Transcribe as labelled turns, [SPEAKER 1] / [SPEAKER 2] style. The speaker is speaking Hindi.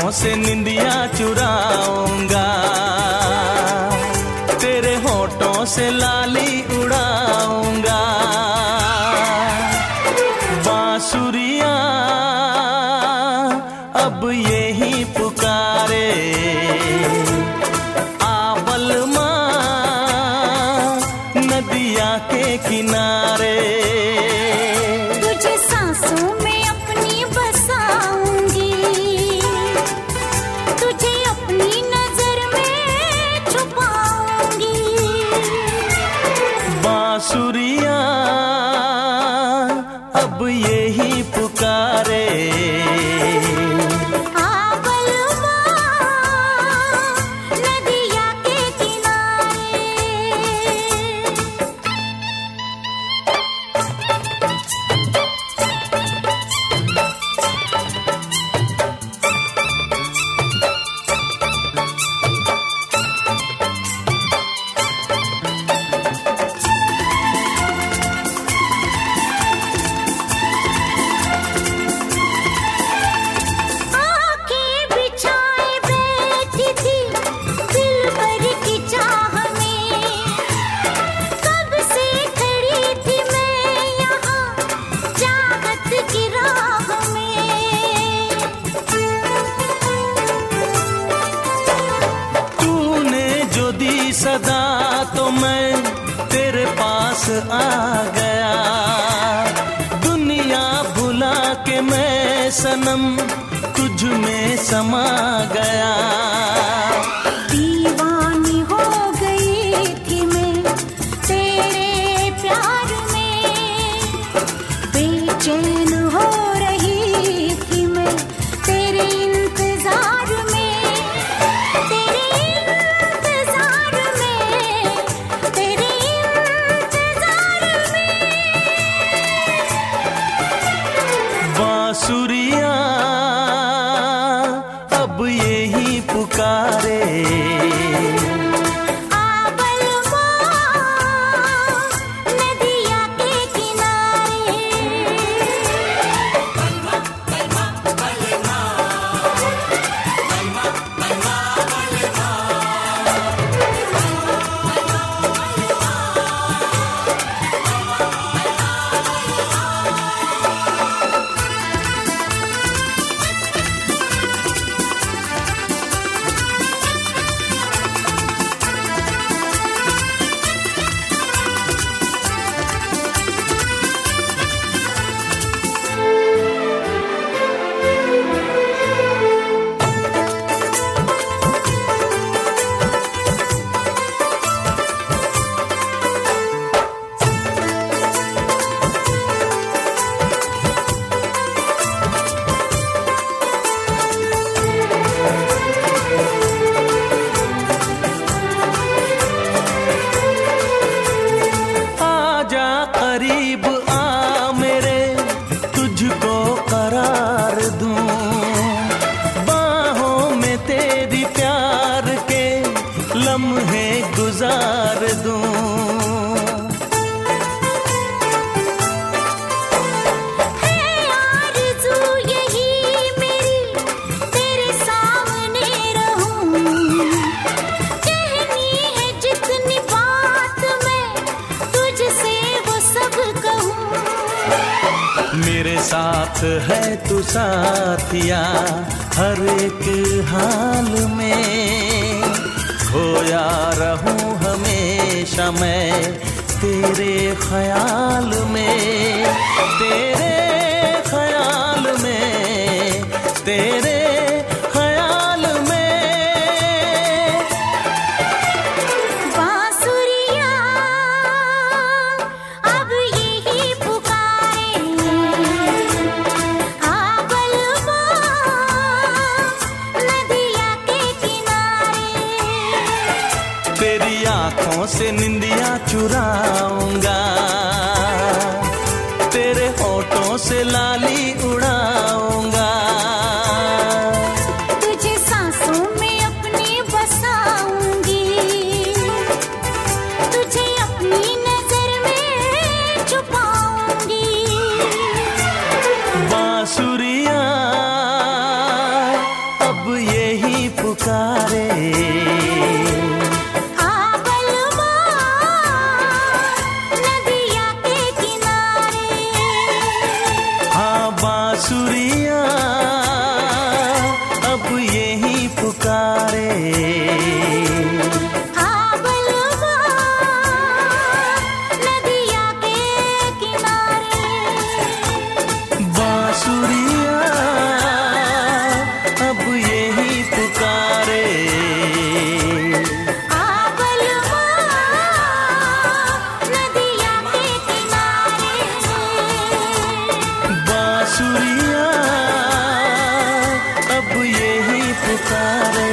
[SPEAKER 1] आँखों से निंदिया चुराऊंगा, तेरे होठों से लाली उड़ाऊंगा। बांसुरिया अब यही पुकारे, आवल माँ नदिया के किनारे।
[SPEAKER 2] तुझे सांसों में अपनी बसाऊंगी, तुझे अपनी नजर में छुपाऊंगी।
[SPEAKER 1] बांसुरिया अब यही पुकारे, सदा तो मैं तेरे पास आ गया। दुनिया भुला के मैं सनम तुझ में समा गया।
[SPEAKER 2] दीवानी हो गई थी मैं तेरे प्यार में, बेचैन हो रही थी मैं तेरे इंतजार में।
[SPEAKER 1] बांसुरिया अब यही पुकारे,
[SPEAKER 2] आवल माँ नदिया के किनारे। करीब आ मेरे, तुझको करार दूं, बाहों में तेरी प्यार के लम्हे गुजार दूं। मेरे साथ है तू साथिया हर एक हाल में, खोया रहूं हमेशा मैं तेरे ख्याल में, तेरे ख्याल में, तेरे ख्याल में। बांसुरिया अब यही पुकारे, आवल माँ नदिया के किनारे।
[SPEAKER 1] तेरी आँखों से निंदिया चुराऊंगा, तेरे होठों से लाली उड़ाऊंगा।
[SPEAKER 2] तुझे सांसों में अपनी बसाऊंगी, तुझे अपनी नजर में छुपाऊंगी।
[SPEAKER 1] बांसुरिया अब बांसुरिया अब यही पुकारे।
[SPEAKER 3] हाँ बलवा नदिया के किनारे,
[SPEAKER 1] बांसुरिया अब यही पुकारे।
[SPEAKER 3] हाँ बलवा नदिया के किनारे,
[SPEAKER 1] बांसुरिया अब यही पुकारे।